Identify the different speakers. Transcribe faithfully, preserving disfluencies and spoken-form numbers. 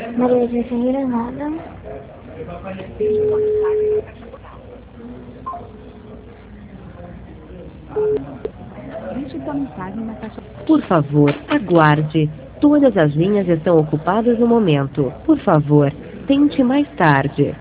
Speaker 1: Maria de Ferreira nada.
Speaker 2: Deixe sua mensagem na caixa.
Speaker 3: Por favor, aguarde. Todas as linhas estão ocupadas no momento. Por favor, tente mais tarde.